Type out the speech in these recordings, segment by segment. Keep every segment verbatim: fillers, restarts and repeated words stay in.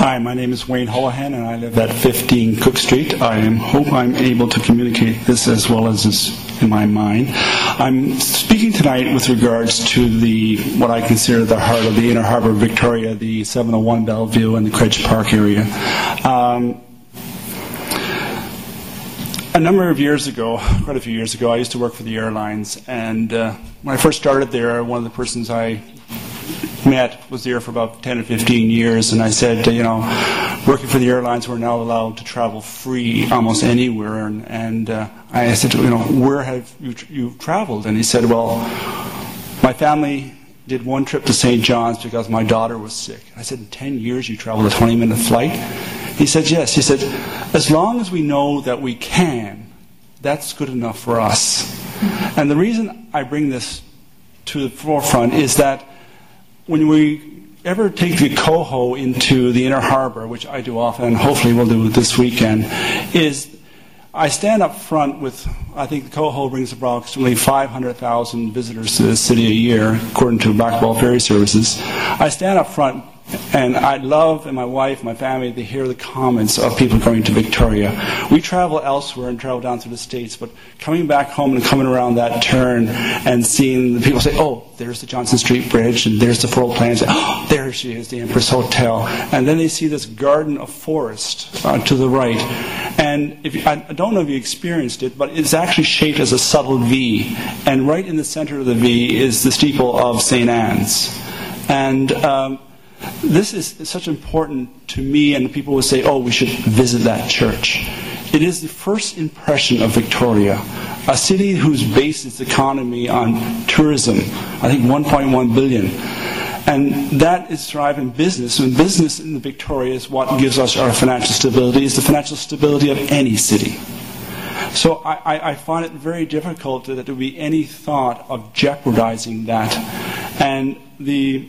Hi, my name is Wayne Holohan, and I live at fifteen Cook Street. I am, hope I'm able to communicate this as well as is in my mind. I'm speaking tonight with regards to the what I consider the heart of the Inner Harbour of Victoria, the seven oh one Bellevue and the Credge Park area. Um, A number of years ago, quite a few years ago, I used to work for the airlines, and uh, when I first started there, one of the persons I met was there for about ten or fifteen years, and I said, you know, working for the airlines, we're now allowed to travel free almost anywhere, and, and uh, I said, you know, where have you, you traveled? And he said, well, my family did one trip to Saint John's because my daughter was sick. I said, in ten years you traveled a twenty minute flight? He said, yes. He said, as long as we know that we can, that's good enough for us. And the reason I bring this to the forefront is that when we ever take the coho into the Inner Harbour, which I do often, and hopefully we'll do this weekend, is I stand up front with, I think the coho brings approximately five hundred thousand visitors to the city a year, according to Blackwall Ferry Services. I stand up front, and I love, and my wife, my family, to hear the comments of people going to Victoria. We travel elsewhere and travel down through the States, but coming back home and coming around that turn and seeing the people say, oh, there's the Johnson Street Bridge, and there's the Foro Plains, oh, there she is, the Empress Hotel. And then they see this garden of forest uh, to the right. And if you, I don't know if you experienced it, but it's actually shaped as a subtle V. And right in the center of the V is the steeple of Saint Anne's. And um, this is such important to me, and people will say, oh, we should visit that church. It is the first impression of Victoria, a city whose based its economy on tourism, I think one point one billion. And that is thriving business, and business in Victoria is what gives us our financial stability, is the financial stability of any city. So I, I, I find it very difficult that there would be any thought of jeopardizing that. And the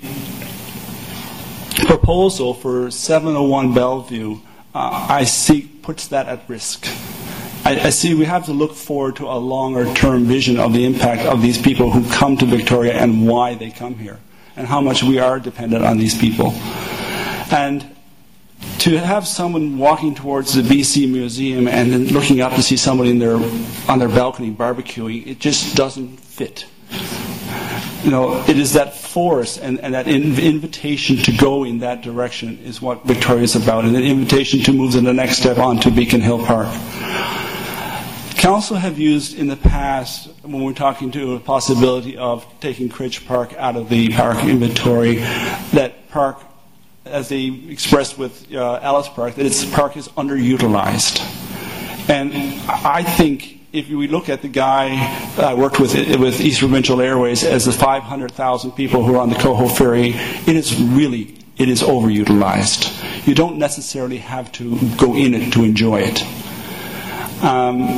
proposal for seven oh one Bellevue, uh, I see, puts that at risk. I, I see we have to look forward to a longer-term vision of the impact of these people who come to Victoria and why they come here, and how much we are dependent on these people. And to have someone walking towards the B C Museum and then looking up to see somebody in their, on their balcony barbecuing, it just doesn't fit. You know, it is that force and, and that in, invitation to go in that direction is what Victoria is about, and an invitation to move to the next step on to Beacon Hill Park. Council have used in the past, when we're talking to a possibility of taking Credge Park out of the park inventory, that park, as they expressed with uh, Alice Park, that its park is underutilized. And I think if we look at the guy I uh, worked with with East Provincial Airways as the five hundred thousand people who are on the Coho Ferry, it is really, it is overutilized. You don't necessarily have to go in it to enjoy it. Um,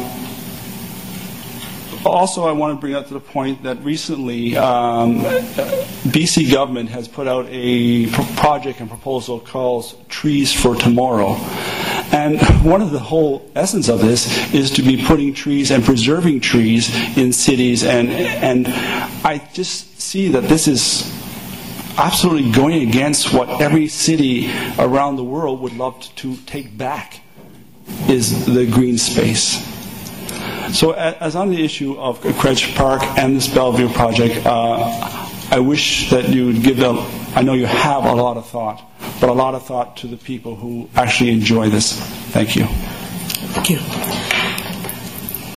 Also, I want to bring up to the point that recently um, B C government has put out a project and proposal called Trees for Tomorrow. And one of the whole essence of this is to be putting trees and preserving trees in cities. And, and I just see that this is absolutely going against what every city around the world would love to take back, is the green space. So as on the issue of Credge Park and this Bellevue project, uh, I wish that you would give them, I know you have a lot of thought, but a lot of thought to the people who actually enjoy this. Thank you. Thank you.